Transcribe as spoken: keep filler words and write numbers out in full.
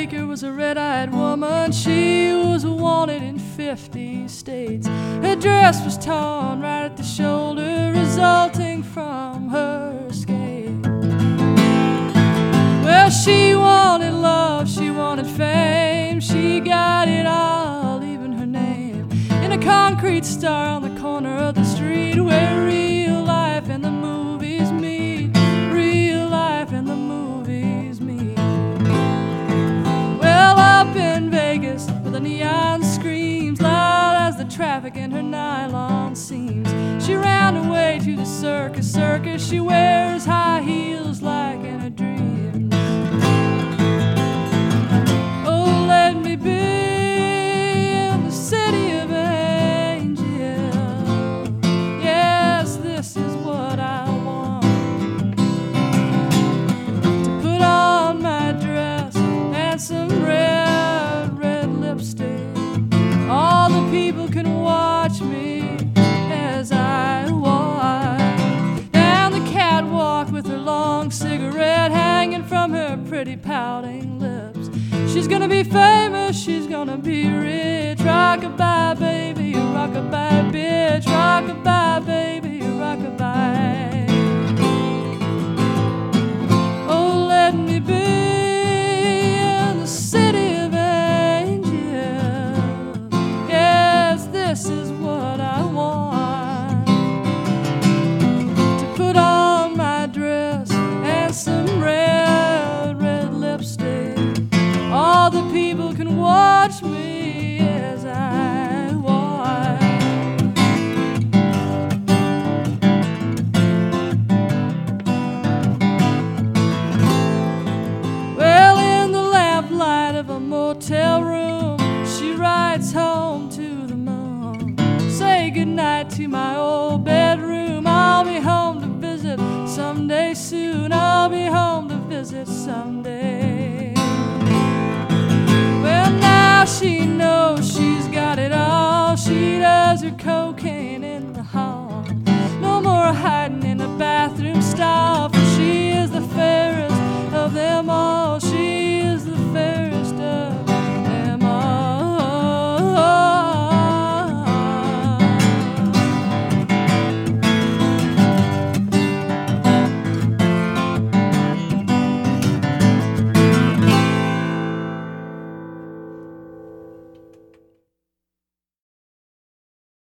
Baker was a red-eyed woman. She was wanted in fifty states. Her dress was torn right at the shoulder, resulting from her escape. Well, she wanted love, she wanted fame. She got it all, even her name, in a concrete star on the corner of the street where real life and the movies meet. Real life and the movies meet. Well, up in Vegas where the neon screams loud as the traffic in her nylon seams, she ran away to the circus, circus. She wears high heels like in a dream. Oh, let me be in the city of angels. Yes, this is what I want. To put on my dress and some red, red lipstick. All the people can watch me as I walk down the catwalk with her long cigarette hanging from her pretty pouting lips. She's gonna be famous, she's gonna be rich. Rockabye, baby, rockabye, bitch. Rockabye, baby, rockabye. Oh, let me be in the city of angels. Yes, this is what I want. To put on my dress and some red, red lipstick. All the people can watch me as I walk. Well, in the lamplight of a motel room, she writes home to the moon. Say goodnight to my old bedroom. I'll be home to visit someday soon. I'll be home to visit someday. Well, now she knows she's got it all. She does her cocaine in the hall. No more hiding in a bathroom stall, for she is the fairest of them all.